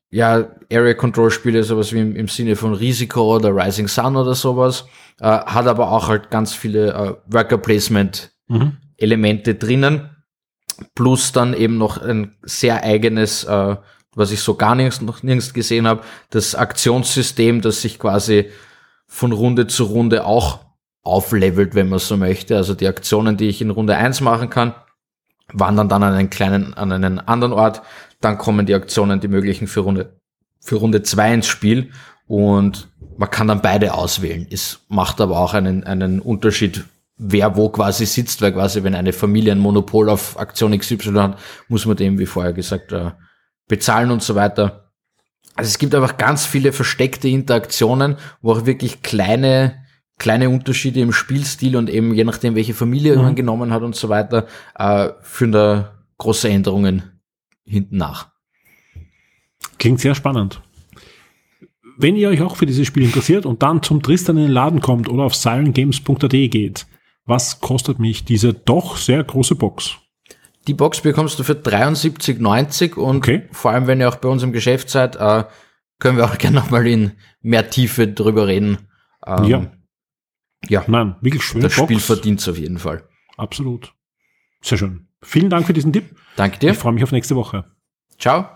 [SPEAKER 1] ja, Area-Control-Spiele, sowas wie im, im Sinne von Risiko oder Rising Sun oder sowas, äh, hat aber auch halt ganz viele äh, Worker-Placement-Elemente mhm. drinnen, plus dann eben noch ein sehr eigenes, äh, was ich so gar nirgends, noch nirgends gesehen habe, das Aktionssystem, das sich quasi von Runde zu Runde auch auflevelt, wenn man so möchte. Also die Aktionen, die ich in Runde eins machen kann, wandern dann an einen kleinen, an einen anderen Ort. Dann kommen die Aktionen, die möglichen für Runde, für Runde zwei ins Spiel. Und man kann dann beide auswählen. Es macht aber auch einen, einen Unterschied, wer wo quasi sitzt, weil quasi, wenn eine Familie ein Monopol auf Aktion X Y hat, muss man dem, wie vorher gesagt, bezahlen und so weiter. Also es gibt einfach ganz viele versteckte Interaktionen, wo auch wirklich kleine, kleine Unterschiede im Spielstil und eben je nachdem, welche Familie mhm. man genommen hat und so weiter, äh, führen da große Änderungen hinten nach.
[SPEAKER 3] Klingt sehr spannend. Wenn ihr euch auch für dieses Spiel interessiert und dann zum Tristan in den Laden kommt oder auf siren games punkt a t geht, was kostet mich diese doch sehr große Box?
[SPEAKER 1] Die Box bekommst du für dreiundsiebzig neunzig und okay. Vor allem, wenn ihr auch bei uns im Geschäft seid, äh, können wir auch gerne nochmal in mehr Tiefe drüber reden. Ähm,
[SPEAKER 3] ja.
[SPEAKER 1] Ja.
[SPEAKER 3] Nein, wirklich schön.
[SPEAKER 1] Das Spiel verdient es auf jeden Fall.
[SPEAKER 3] Absolut. Sehr schön. Vielen Dank für diesen Tipp.
[SPEAKER 1] Danke dir.
[SPEAKER 3] Ich freue mich auf nächste Woche.
[SPEAKER 1] Ciao.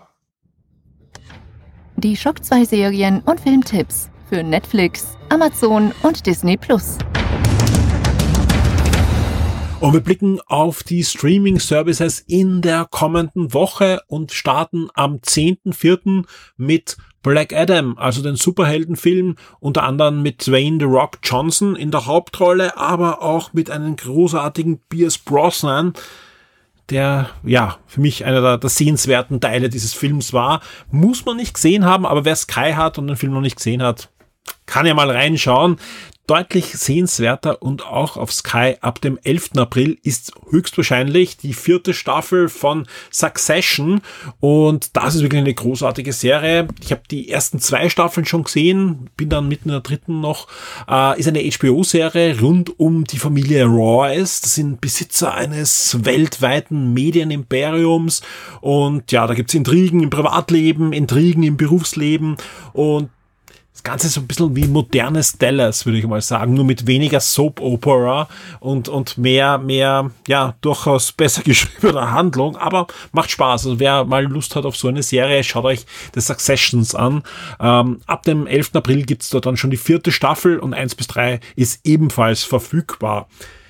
[SPEAKER 2] Die Shock zwei Serien und Filmtipps für Netflix, Amazon und Disney Plus.
[SPEAKER 3] Und wir blicken auf die Streaming-Services in der kommenden Woche und starten am zehnten vierten mit Black Adam, also den Superheldenfilm, unter anderem mit Dwayne The Rock Johnson in der Hauptrolle, aber auch mit einem großartigen Pierce Brosnan, der, ja, für mich einer der, der sehenswerten Teile dieses Films war. Muss man nicht gesehen haben, aber wer Sky hat und den Film noch nicht gesehen hat, kann ja mal reinschauen. Deutlich sehenswerter und auch auf Sky ab dem elften April ist höchstwahrscheinlich die vierte Staffel von Succession und das ist wirklich eine großartige Serie. Ich habe die ersten zwei Staffeln schon gesehen, bin dann mitten in der dritten noch. Äh, ist eine H B O-Serie rund um die Familie Royce. Das sind Besitzer eines weltweiten Medienimperiums und ja, da gibt's Intrigen im Privatleben, Intrigen im Berufsleben und das Ganze ist so ein bisschen wie modernes Dallas, würde ich mal sagen, nur mit weniger Soap-Opera und, und mehr, mehr, ja, durchaus besser geschriebener Handlung, aber macht Spaß. Also wer mal Lust hat auf so eine Serie, schaut euch The Successions an. Ähm, ab dem elften April gibt's da dann schon die vierte Staffel und eins bis drei ist ebenfalls verfügbar.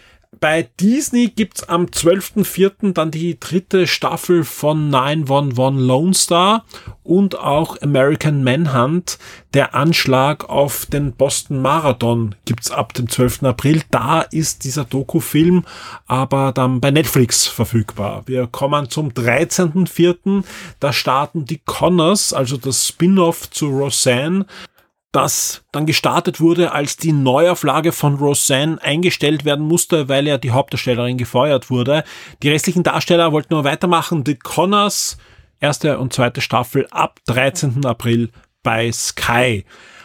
[SPEAKER 3] Bei Disney gibt's am zwölften vierten dann die dritte Staffel von neun eins eins Lone Star und auch American Manhunt. Der Anschlag auf den Boston Marathon gibt's ab dem zwölften April. Da ist dieser Doku-Film aber dann bei Netflix verfügbar. Wir kommen zum dreizehnten vierten Da starten die Connors, also das Spin-off zu Roseanne, das dann gestartet wurde, als die Neuauflage von Roseanne eingestellt werden musste, weil ja die Hauptdarstellerin gefeuert wurde. Die restlichen Darsteller wollten nur weitermachen. The Connors, erste und zweite Staffel ab dreizehnten April bei Sky.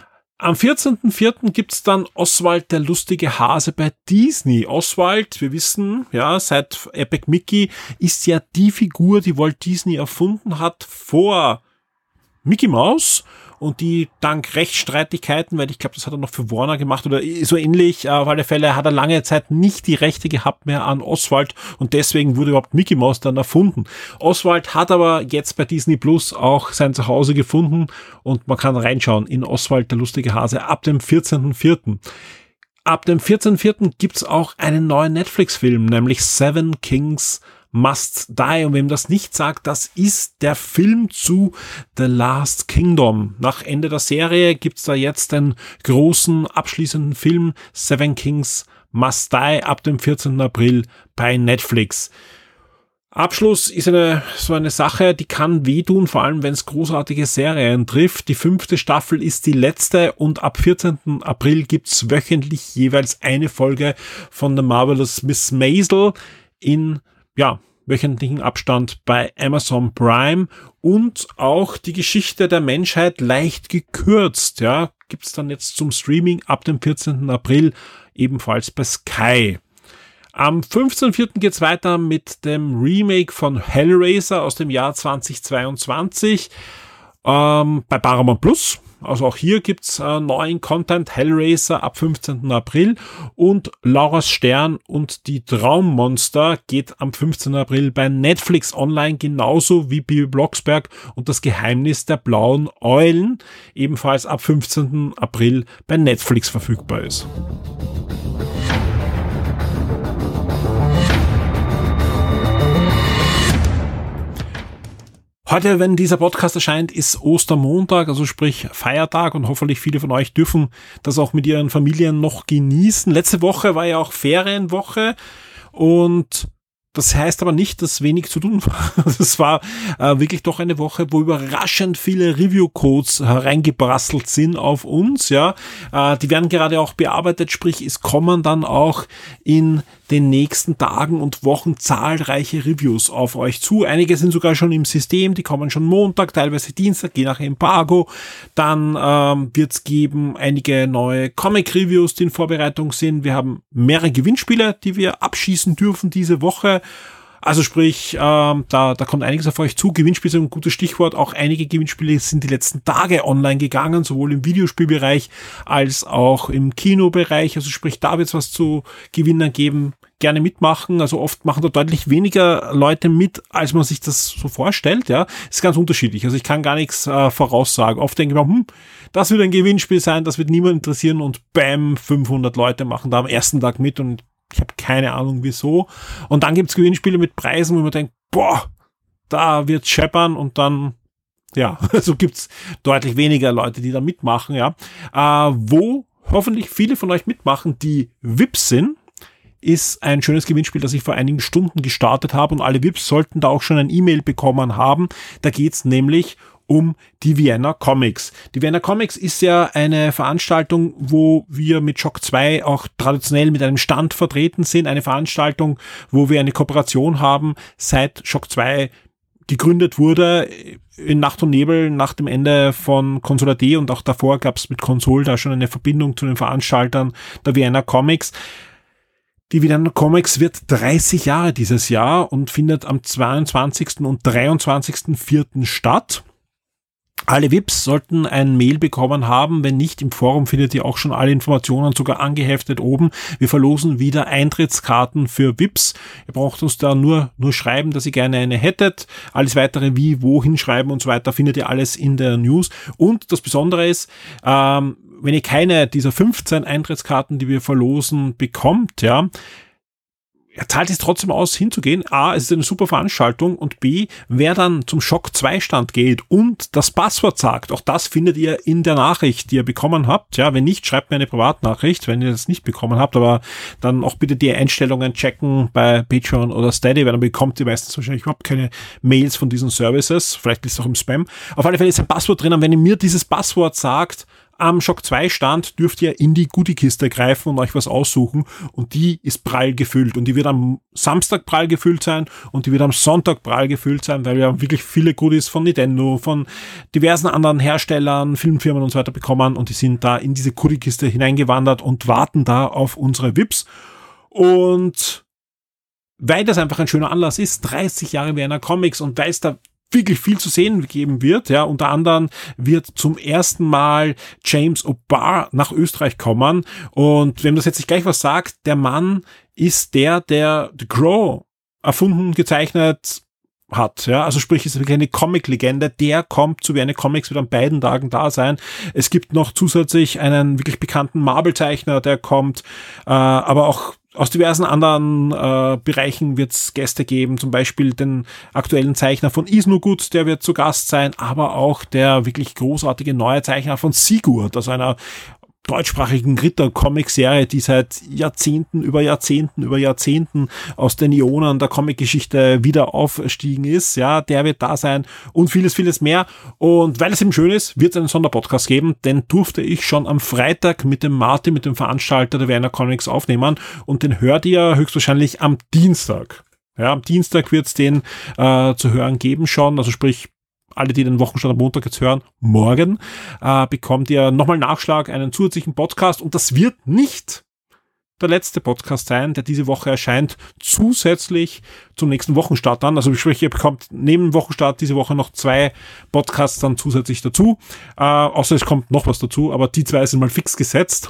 [SPEAKER 3] Am vierzehnten vierten gibt's dann Oswald der lustige Hase bei Disney. Oswald, wir wissen, ja, seit Epic Mickey ist ja die Figur, die Walt Disney erfunden hat vor Mickey Mouse. Und die dank Rechtsstreitigkeiten, weil ich glaube, das hat er noch für Warner gemacht oder so ähnlich, auf alle Fälle hat er lange Zeit nicht die Rechte gehabt mehr an Oswald und deswegen wurde überhaupt Mickey Mouse dann erfunden. Oswald hat aber jetzt bei Disney Plus auch sein Zuhause gefunden und man kann reinschauen in Oswald der lustige Hase ab dem vierzehnten vierten Ab dem vierzehnten vierten gibt's auch einen neuen Netflix-Film, nämlich Seven Kings Must Die. Und wem das nicht sagt, das ist der Film zu The Last Kingdom. Nach Ende der Serie gibt's da jetzt den großen abschließenden Film Seven Kings Must Die ab dem vierzehnten April bei Netflix. Abschluss ist eine so eine Sache, die kann wehtun, vor allem wenn es großartige Serien trifft. Die fünfte Staffel ist die letzte und ab vierzehnten April gibt's wöchentlich jeweils eine Folge von The Marvelous Miss Maisel in ja, wöchentlichen Abstand bei Amazon Prime und auch die Geschichte der Menschheit leicht gekürzt, ja, gibt's dann jetzt zum Streaming ab dem vierzehnten April ebenfalls bei Sky. Am fünfzehnten vierten geht's weiter mit dem Remake von Hellraiser aus dem Jahr zweitausendzweiundzwanzig. ähm, bei Paramount Plus. Also auch hier gibt's äh, neuen Content, Hellraiser ab fünfzehnten April und Laura's Stern und die Traummonster geht am fünfzehnten April bei Netflix online, genauso wie Bibi Blocksberg und das Geheimnis der blauen Eulen, ebenfalls ab fünfzehnten April bei Netflix verfügbar ist. Heute, wenn dieser Podcast erscheint, ist Ostermontag, also sprich Feiertag und hoffentlich viele von euch dürfen das auch mit ihren Familien noch genießen. Letzte Woche war ja auch Ferienwoche und das heißt aber nicht, dass wenig zu tun war. Es war äh, wirklich doch eine Woche, wo überraschend viele Review-Codes hereingeprasselt sind auf uns. Ja, äh, die werden gerade auch bearbeitet, sprich es kommen dann auch in den nächsten Tagen und Wochen zahlreiche Reviews auf euch zu. Einige sind sogar schon im System, die kommen schon Montag, teilweise Dienstag, je nach Embargo. Dann ähm, wird es geben einige neue Comic-Reviews, die in Vorbereitung sind. Wir haben mehrere Gewinnspiele, die wir abschießen dürfen diese Woche. Also sprich, ähm, da, da kommt einiges auf euch zu. Gewinnspiele sind ein gutes Stichwort. Auch einige Gewinnspiele sind die letzten Tage online gegangen, sowohl im Videospielbereich als auch im Kinobereich. Also sprich, da wird es was zu Gewinnern geben. Gerne mitmachen. Also oft machen da deutlich weniger Leute mit, als man sich das so vorstellt. Ja, ist ganz unterschiedlich. Also ich kann gar nichts äh, voraussagen. Oft denke ich mir, hm, das wird ein Gewinnspiel sein, das wird niemand interessieren und bam, fünfhundert Leute machen da am ersten Tag mit und ich habe keine Ahnung wieso. Und dann gibt's Gewinnspiele mit Preisen, wo man denkt, boah, da wird's scheppern und dann, ja, so gibt's deutlich weniger Leute, die da mitmachen, ja. Äh, wo hoffentlich viele von euch mitmachen, die V I Ps sind, ist ein schönes Gewinnspiel, das ich vor einigen Stunden gestartet habe und alle V I Ps sollten da auch schon ein E-Mail bekommen haben. Da geht's nämlich um die Vienna Comics. Die Vienna Comics ist ja eine Veranstaltung, wo wir mit Shock zwei auch traditionell mit einem Stand vertreten sind. Eine Veranstaltung, wo wir eine Kooperation haben, seit Shock zwei gegründet wurde, in Nacht und Nebel nach dem Ende von Console Punkt at und auch davor gab es mit Console da schon eine Verbindung zu den Veranstaltern der Vienna Comics. Die Vienna Comics wird dreißig Jahre dieses Jahr und findet am zweiundzwanzigsten und dreiundzwanzigsten vierten statt. Alle V I Ps sollten ein Mail bekommen haben. Wenn nicht, im Forum findet ihr auch schon alle Informationen sogar angeheftet oben. Wir verlosen wieder Eintrittskarten für V I Ps. Ihr braucht uns da nur nur schreiben, dass ihr gerne eine hättet. Alles weitere wie, wohin schreiben und so weiter findet ihr alles in der News. Und das Besondere ist, ähm, wenn ihr keine dieser fünfzehn Eintrittskarten, die wir verlosen, bekommt, ja, er zahlt es trotzdem aus, hinzugehen. A, es ist eine super Veranstaltung und B, wer dann zum Shock zwei Stand geht und das Passwort sagt, auch das findet ihr in der Nachricht, die ihr bekommen habt. Ja, wenn nicht, schreibt mir eine Privatnachricht, wenn ihr das nicht bekommen habt, aber dann auch bitte die Einstellungen checken bei Patreon oder Steady, weil dann bekommt ihr meistens wahrscheinlich überhaupt keine Mails von diesen Services. Vielleicht ist es auch im Spam. Auf alle Fälle ist ein Passwort drin und wenn ihr mir dieses Passwort sagt, am Shock zwei Stand dürft ihr in die Goodie-Kiste greifen und euch was aussuchen und die ist prall gefüllt und die wird am Samstag prall gefüllt sein und die wird am Sonntag prall gefüllt sein, weil wir haben wirklich viele Goodies von Nintendo, von diversen anderen Herstellern, Filmfirmen und so weiter bekommen und die sind da in diese Goodie-Kiste hineingewandert und warten da auf unsere V I Ps und weil das einfach ein schöner Anlass ist, dreißig Jahre Vienna Comics und weil es da wirklich viel zu sehen geben wird, ja, unter anderem wird zum ersten Mal James O'Barr nach Österreich kommen und wenn das jetzt nicht gleich was sagt, der Mann ist der, der The Crow erfunden, gezeichnet hat, ja, also sprich, ist wirklich eine Comic-Legende, der kommt zu Vienna Comics, wird an beiden Tagen da sein. Es gibt noch zusätzlich einen wirklich bekannten Marvel-Zeichner, der kommt, äh, aber auch aus diversen anderen äh, Bereichen wird es Gäste geben, zum Beispiel den aktuellen Zeichner von Isnogut, der wird zu Gast sein, aber auch der wirklich großartige neue Zeichner von Sigurd, also einer deutschsprachigen Ritter-Comic-Serie, die seit Jahrzehnten über Jahrzehnten über Jahrzehnten aus den Ionen der Comic-Geschichte wieder aufgestiegen ist. Ja, der wird da sein und vieles, vieles mehr. Und weil es eben schön ist, wird es einen Sonderpodcast geben, den durfte ich schon am Freitag mit dem Martin, mit dem Veranstalter der Vienna Comics aufnehmen und den hört ihr höchstwahrscheinlich am Dienstag. Ja, am Dienstag wird es den äh, zu hören geben schon, also sprich, alle, die den Wochenstand am Montag jetzt hören, morgen äh, bekommt ihr nochmal Nachschlag, einen zusätzlichen Podcast und das wird nicht der letzte Podcast sein, der diese Woche erscheint, zusätzlich zum nächsten Wochenstart dann. Also sprich, ihr bekommt neben dem Wochenstart diese Woche noch zwei Podcasts dann zusätzlich dazu. Äh, außer es kommt noch was dazu, aber die zwei sind mal fix gesetzt.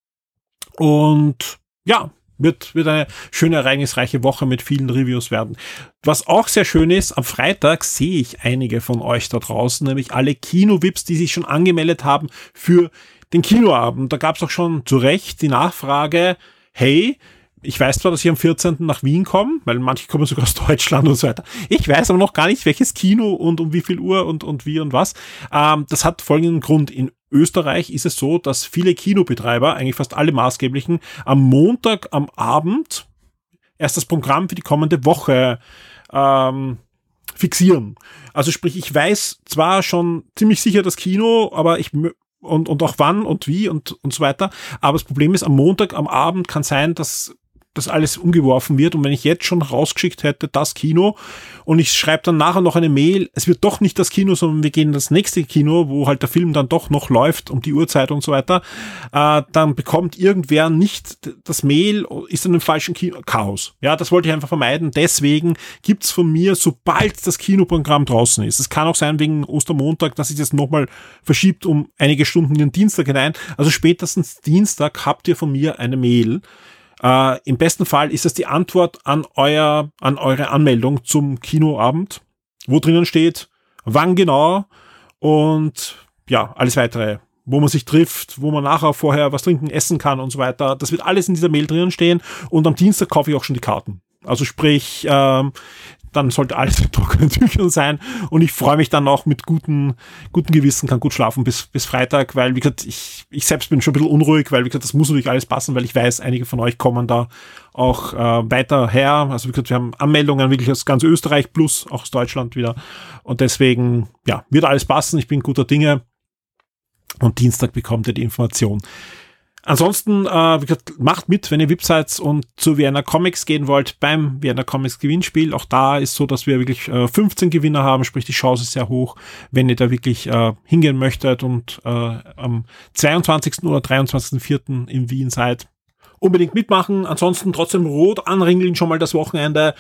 [SPEAKER 3] Und ja, wird, wird eine schöne, ereignisreiche Woche mit vielen Reviews werden. Was auch sehr schön ist, am Freitag sehe ich einige von euch da draußen, nämlich alle Kino-V I Ps, die sich schon angemeldet haben für den Kinoabend. Da gab es auch schon zu Recht die Nachfrage, hey, ich weiß zwar, dass ich am vierzehnten nach Wien komme, weil manche kommen sogar aus Deutschland und so weiter. Ich weiß aber noch gar nicht, welches Kino und um wie viel Uhr und, und wie und was. Ähm, das hat folgenden Grund. In Österreich ist es so, dass viele Kinobetreiber, eigentlich fast alle maßgeblichen, am Montag am Abend erst das Programm für die kommende Woche ähm, fixieren. Also sprich, ich weiß zwar schon ziemlich sicher das Kino, aber ich und und auch wann und wie und und so weiter. Aber das Problem ist, am Montag, am Abend kann sein, dass das alles umgeworfen wird. Und wenn ich jetzt schon rausgeschickt hätte, das Kino, und ich schreibe dann nachher noch eine Mail, es wird doch nicht das Kino, sondern wir gehen in das nächste Kino, wo halt der Film dann doch noch läuft um die Uhrzeit und so weiter, äh, dann bekommt irgendwer nicht das Mail, ist in einem falschen Kino. Chaos. Ja, das wollte ich einfach vermeiden. Deswegen gibt's von mir, sobald das Kinoprogramm draußen ist, es kann auch sein wegen Ostermontag, dass sich das nochmal verschiebt um einige Stunden in den Dienstag hinein, also spätestens Dienstag habt ihr von mir eine Mail. Uh, im besten Fall ist das die Antwort an euer, an eure Anmeldung zum Kinoabend, wo drinnen steht, wann genau und ja, alles weitere, wo man sich trifft, wo man nachher vorher was trinken, essen kann und so weiter. Das wird alles in dieser Mail drinnen stehen und am Dienstag kaufe ich auch schon die Karten. Also sprich, ähm, dann sollte alles in trockenen Tüchern sein und ich freue mich dann auch mit guten, guten Gewissen, kann gut schlafen bis, bis Freitag, weil, wie gesagt, ich, ich selbst bin schon ein bisschen unruhig, weil, wie gesagt, das muss natürlich alles passen, weil ich weiß, einige von euch kommen da auch äh, weiter her. Also, wie gesagt, wir haben Anmeldungen wirklich aus ganz Österreich plus auch aus Deutschland wieder und deswegen, ja, wird alles passen. Ich bin guter Dinge und Dienstag bekommt ihr die Information. Ansonsten, äh, wie gesagt, macht mit, wenn ihr V I P seid und zu Vienna Comics gehen wollt beim Vienna Comics Gewinnspiel. Auch da ist so, dass wir wirklich äh, fünfzehn Gewinner haben, sprich die Chance ist sehr hoch, wenn ihr da wirklich äh, hingehen möchtet und äh, am zweiundzwanzigsten oder dreiundzwanzigsten vierten in Wien seid. Unbedingt mitmachen, ansonsten trotzdem rot anringeln schon mal das Wochenende.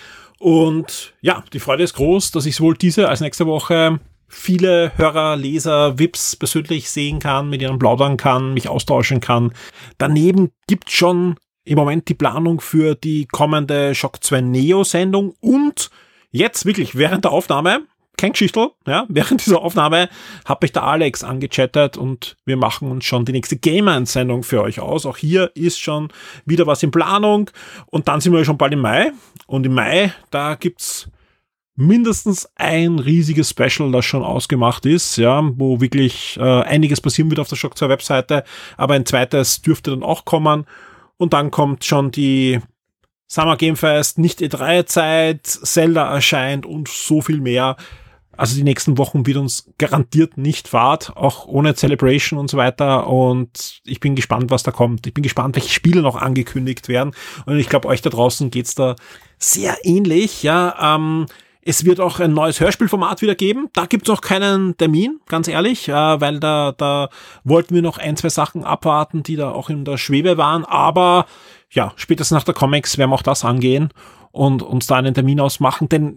[SPEAKER 3] Und ja, die Freude ist groß, dass ich sowohl diese als nächste Woche viele Hörer, Leser, V I Ps persönlich sehen kann, mit ihnen plaudern kann, mich austauschen kann. Daneben gibt schon im Moment die Planung für die kommende Shock zwei Neo-Sendung und jetzt wirklich während der Aufnahme, kein Geschichtel, ja, während dieser Aufnahme habe ich der Alex angechattet und wir machen uns schon die nächste Gamer-Sendung für euch aus. Auch hier ist schon wieder was in Planung und dann sind wir schon bald im Mai und im Mai, da gibt's mindestens ein riesiges Special, das schon ausgemacht ist, ja, wo wirklich äh, einiges passieren wird auf der Shock zwei Webseite, aber ein zweites dürfte dann auch kommen und dann kommt schon die Summer Game Fest, nicht E drei Zeit, Zelda erscheint und so viel mehr. Also die nächsten Wochen wird uns garantiert nicht fad, auch ohne Celebration und so weiter und ich bin gespannt, was da kommt. Ich bin gespannt, welche Spiele noch angekündigt werden und ich glaube, euch da draußen geht's da sehr ähnlich, ja, ähm, es wird auch ein neues Hörspielformat wieder geben. Da gibt's noch keinen Termin, ganz ehrlich, äh, weil da, da wollten wir noch ein, zwei Sachen abwarten, die da auch in der Schwebe waren. Aber ja, spätestens nach der Comics werden wir auch das angehen und uns da einen Termin ausmachen. Denn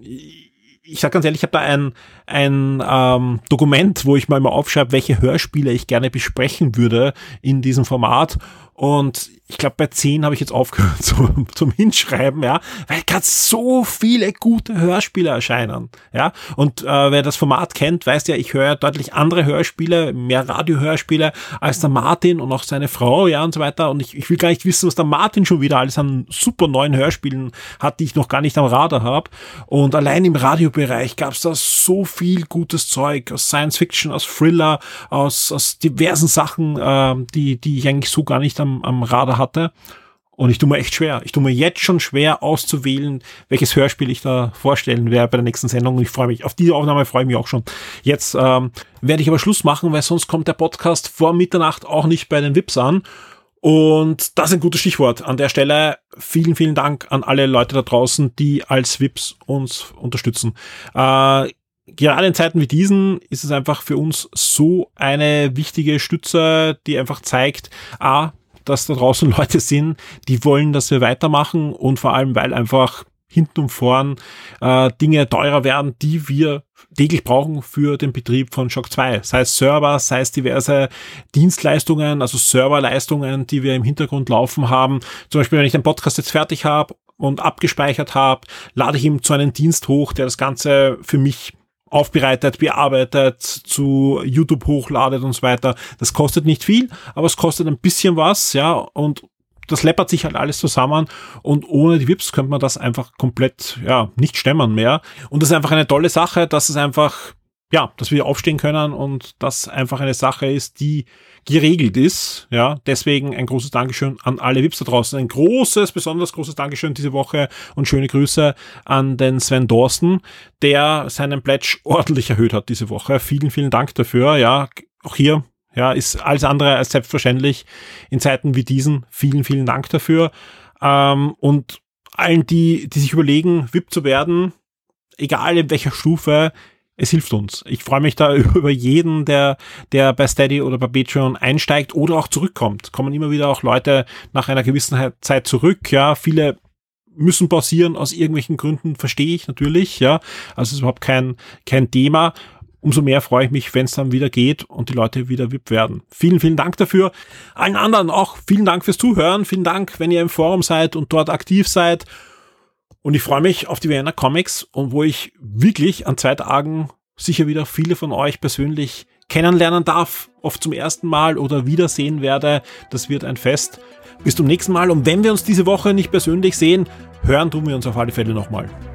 [SPEAKER 3] ich sag ganz ehrlich, ich habe da ein, ein ähm, Dokument, wo ich mal immer aufschreibe, welche Hörspiele ich gerne besprechen würde in diesem Format. Und ich glaube, bei zehn habe ich jetzt aufgehört zum, zum Hinschreiben, ja, weil gerade so viele gute Hörspiele erscheinen, ja. Und äh, wer das Format kennt, weiß ja, ich höre deutlich andere Hörspiele, mehr Radiohörspiele als der Martin und auch seine Frau, ja, und so weiter. Und ich, ich will gar nicht wissen, was der Martin schon wieder alles an super neuen Hörspielen hat, die ich noch gar nicht am Radar habe. Und allein im Radiobereich gab es da so viel gutes Zeug aus Science Fiction, aus Thriller, aus, aus diversen Sachen, äh, die, die ich eigentlich so gar nicht am, am Radar hatte. Und ich tue mir echt schwer. Ich tue mir jetzt schon schwer auszuwählen, welches Hörspiel ich da vorstellen werde bei der nächsten Sendung. Und ich freue mich. Auf diese Aufnahme freue ich mich auch schon. Jetzt ähm, werde ich aber Schluss machen, weil sonst kommt der Podcast vor Mitternacht auch nicht bei den V I Ps an. Und das ist ein gutes Stichwort. An der Stelle vielen, vielen Dank an alle Leute da draußen, die als V I Ps uns unterstützen. Äh, Gerade in Zeiten wie diesen ist es einfach für uns so eine wichtige Stütze, die einfach zeigt, a, dass da draußen Leute sind, die wollen, dass wir weitermachen und vor allem, weil einfach hinten und vorn äh, Dinge teurer werden, die wir täglich brauchen für den Betrieb von Shock zwei. Sei es Server, sei es diverse Dienstleistungen, also Serverleistungen, die wir im Hintergrund laufen haben. Zum Beispiel, wenn ich den Podcast jetzt fertig habe und abgespeichert habe, lade ich ihm zu einem Dienst hoch, der das Ganze für mich aufbereitet, bearbeitet, zu YouTube hochladet und so weiter. Das kostet nicht viel, aber es kostet ein bisschen was, ja, und das läppert sich halt alles zusammen und ohne die V I Ps könnte man das einfach komplett, ja, nicht stemmen mehr. Und das ist einfach eine tolle Sache, dass es einfach, ja, dass wir aufstehen können und das einfach eine Sache ist, die geregelt ist, ja. Deswegen ein großes Dankeschön an alle V I Ps da draußen. Ein großes, besonders großes Dankeschön diese Woche und schöne Grüße an den Sven Dorsten, der seinen Pledge ordentlich erhöht hat diese Woche. Vielen, vielen Dank dafür, ja. Auch hier, ja, ist alles andere als selbstverständlich in Zeiten wie diesen. Vielen, vielen Dank dafür. Ähm, und allen, die, die sich überlegen, V I P zu werden, egal in welcher Stufe, es hilft uns. Ich freue mich da über jeden, der, der bei Steady oder bei Patreon einsteigt oder auch zurückkommt. Kommen immer wieder auch Leute nach einer gewissen Zeit zurück, ja. Viele müssen pausieren aus irgendwelchen Gründen, verstehe ich natürlich, ja. Also es ist überhaupt kein, kein Thema. Umso mehr freue ich mich, wenn es dann wieder geht und die Leute wieder V I P werden. Vielen, vielen Dank dafür. Allen anderen auch vielen Dank fürs Zuhören. Vielen Dank, wenn ihr im Forum seid und dort aktiv seid. Und ich freue mich auf die Vienna Comics und wo ich wirklich an zwei Tagen sicher wieder viele von euch persönlich kennenlernen darf, oft zum ersten Mal oder wiedersehen werde. Das wird ein Fest. Bis zum nächsten Mal. Und wenn wir uns diese Woche nicht persönlich sehen, hören tun wir uns auf alle Fälle nochmal.